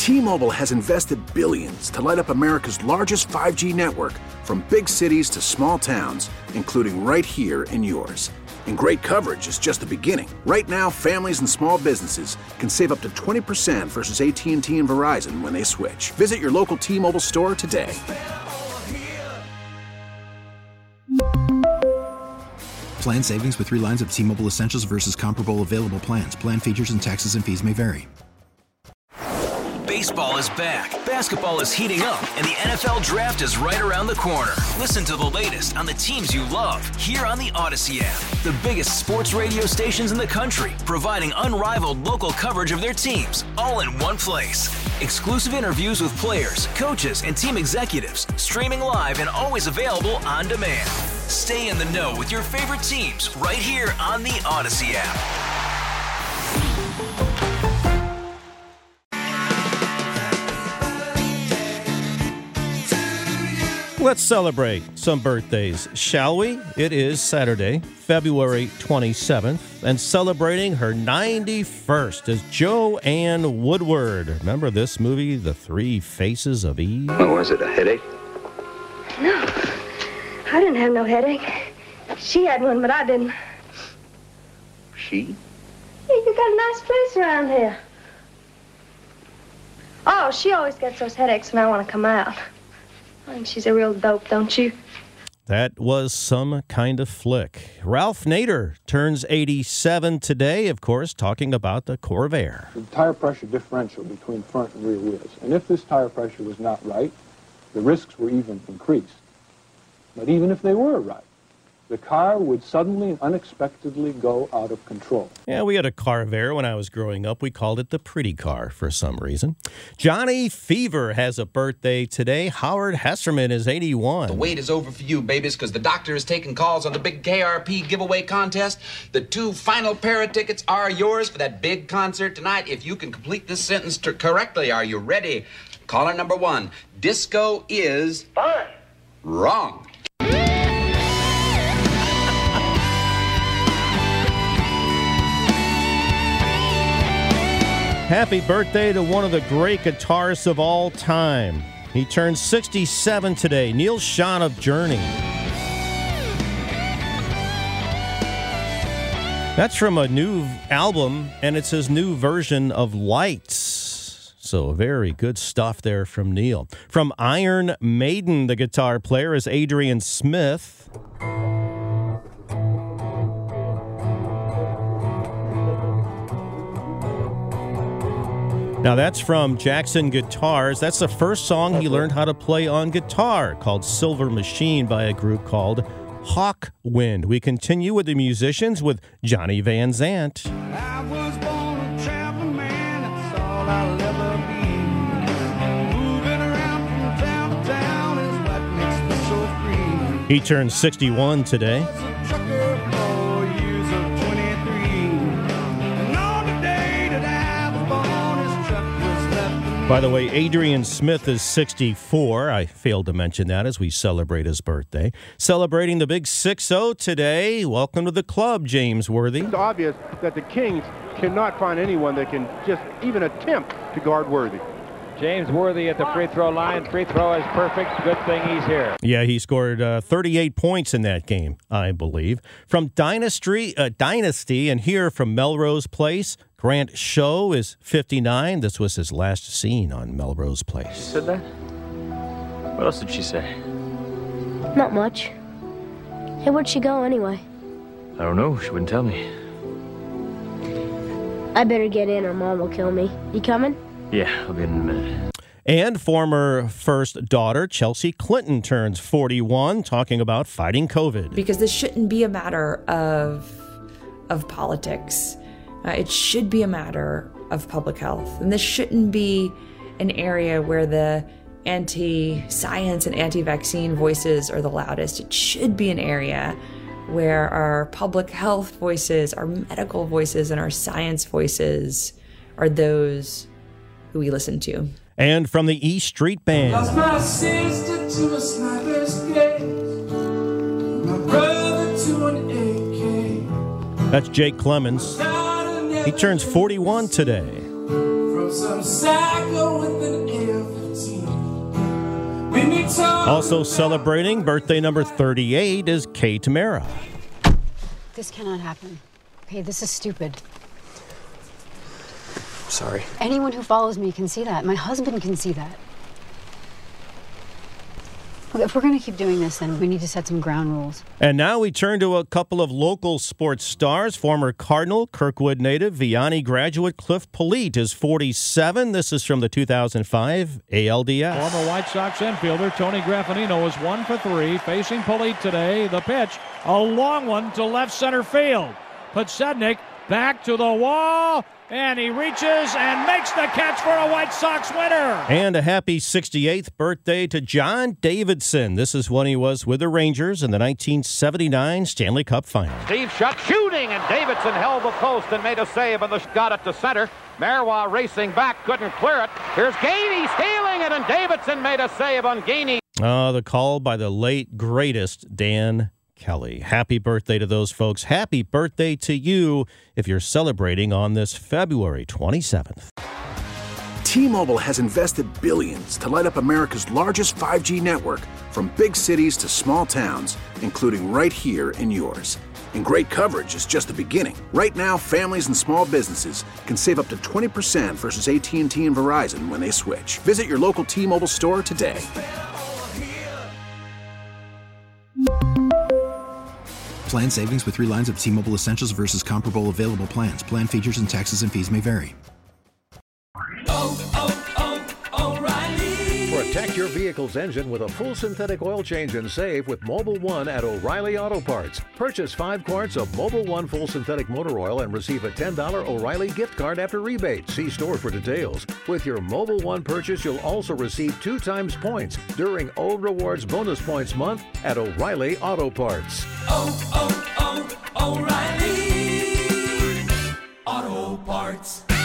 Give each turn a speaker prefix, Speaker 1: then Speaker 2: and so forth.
Speaker 1: T-Mobile has invested billions to light up America's largest 5G network, from big cities to small towns, including right here in yours. And great coverage is just the beginning. Right now, families and small businesses can save up to 20% versus AT&T and Verizon when they switch. Visit your local T-Mobile store today.
Speaker 2: Plan savings with 3 lines of T-Mobile Essentials versus comparable available plans. Plan features and taxes and fees may vary.
Speaker 3: Baseball is back, basketball is heating up, and the NFL Draft is right around the corner. Listen to the latest on the teams you love here on the Odyssey app. The biggest sports radio stations in the country, providing unrivaled local coverage of their teams, all in one place. Exclusive interviews with players, coaches, and team executives, streaming live and always available on demand. Stay in the know with your favorite teams right here on the Odyssey app.
Speaker 4: Let's celebrate some birthdays, shall we? It is Saturday, February 27th, and celebrating her 91st is Joanne Woodward. Remember this movie, The Three Faces of Eve?
Speaker 5: Oh, was it a headache?
Speaker 6: No, I didn't have no headache. She had one, but I didn't.
Speaker 5: She?
Speaker 6: Yeah, you got a nice place around here. Oh, she always gets those headaches when I want to come out. I think she's a real dope, don't you?
Speaker 4: That was Some Kind of Flick. Ralph Nader turns 87 today, of course, talking about the Corvair.
Speaker 7: The tire pressure differential between front and rear wheels. And if this tire pressure was not right, the risks were even increased. But even if they were right, the car would suddenly and unexpectedly go out of control.
Speaker 4: Yeah, we had a Corvair when I was growing up. We called it the pretty car for some reason. Johnny Fever has a birthday today. Howard Hesserman is 81.
Speaker 8: The wait is over for you, babies, because the doctor is taking calls on the big KRP giveaway contest. The 2 final pair of tickets are yours for that big concert tonight. If you can complete this sentence correctly, are you ready? Caller number 1, disco is...
Speaker 6: fun.
Speaker 8: Wrong.
Speaker 4: Happy birthday to one of the great guitarists of all time. He turns 67 today, Neil Schon of Journey. That's from a new album, and it's his new version of Lights. So very good stuff there from Neil. From Iron Maiden, the guitar player is Adrian Smith. Now, that's from Jackson Guitars. That's the first song he learned how to play on guitar, called Silver Machine, by a group called Hawkwind. We continue with the musicians with Johnny Van Zant.
Speaker 9: I was born a traveling man, that's all I'll ever be. Moving around from town to town is what makes me so free.
Speaker 4: He turns 61 today. By the way, Adrian Smith is 64. I failed to mention that as we celebrate his birthday. Celebrating the big 6-0 today. Welcome to the club, James Worthy.
Speaker 10: It's obvious that the Kings cannot find anyone that can just even attempt to guard Worthy.
Speaker 11: James Worthy at the free throw line. Free throw is perfect. Good thing he's here.
Speaker 4: Yeah, he scored 38 points in that game, I believe. From Dynasty, and here from Melrose Place, Grant Show is 59. This was his last scene on Melrose Place.
Speaker 12: She said that? What else did she say?
Speaker 6: Not much. Hey, where'd she go anyway?
Speaker 12: I don't know. She wouldn't tell me.
Speaker 6: I better get in or Mom will kill me. You coming?
Speaker 12: Yeah, I'll be in a minute.
Speaker 4: And former first daughter, Chelsea Clinton, turns 41, talking about fighting COVID.
Speaker 13: Because this shouldn't be a matter of politics. It should be a matter of public health. And this shouldn't be an area where the anti-science and anti-vaccine voices are the loudest. It should be an area where our public health voices, our medical voices, and our science voices are those who we listen to.
Speaker 4: And from the E Street Band.
Speaker 9: Lost my sister to a sniper's gaze, my brother to an AK.
Speaker 4: That's Jake Clemens. He turns 41 today.
Speaker 9: From from some psycho with an F-15. When they talk
Speaker 4: Also celebrating birthday number 38 is Kay Tamara.
Speaker 14: This cannot happen. Okay, this is stupid.
Speaker 15: Sorry.
Speaker 14: Anyone who follows me can see that. My husband can see that. If we're going to keep doing this, then we need to set some ground rules.
Speaker 4: And now we turn to a couple of local sports stars. Former Cardinal, Kirkwood native, Vianney graduate Cliff Polite is 47. This is from the 2005 ALDS.
Speaker 11: Former White Sox infielder Tony Graffinino is 1 for 3, facing Polite today. The pitch, a long one to left center field. Podsednik back to the wall, and he reaches and makes the catch for a White Sox winner.
Speaker 4: And a happy 68th birthday to John Davidson. This is when he was with the Rangers in the 1979 Stanley Cup Final.
Speaker 16: Steve Shutt shooting, and Davidson held the post and made a save, and got it to center. Marois racing back, couldn't clear it. Here's Gainey stealing it, and Davidson made a save on Gainey.
Speaker 4: The call by the late, greatest Dan Kelly. Happy birthday to those folks. Happy birthday to you if you're celebrating on this February 27th.
Speaker 1: T-Mobile has invested billions to light up America's largest 5G network, from big cities to small towns, including right here in yours. And great coverage is just the beginning. Right now, families and small businesses can save up to 20% versus AT&T and Verizon when they switch. Visit your local T-Mobile store today.
Speaker 2: Plan savings with 3 lines of T-Mobile Essentials versus comparable available plans. Plan features and taxes and fees may vary.
Speaker 17: Protect your vehicle's engine with a full synthetic oil change and save with Mobil 1 at O'Reilly Auto Parts. Purchase 5 quarts of Mobil 1 full synthetic motor oil and receive a $10 O'Reilly gift card after rebate. See store for details. With your Mobil 1 purchase, you'll also receive 2 times points during O Rewards Bonus Points Month at O'Reilly Auto Parts.
Speaker 9: O'Reilly Auto Parts.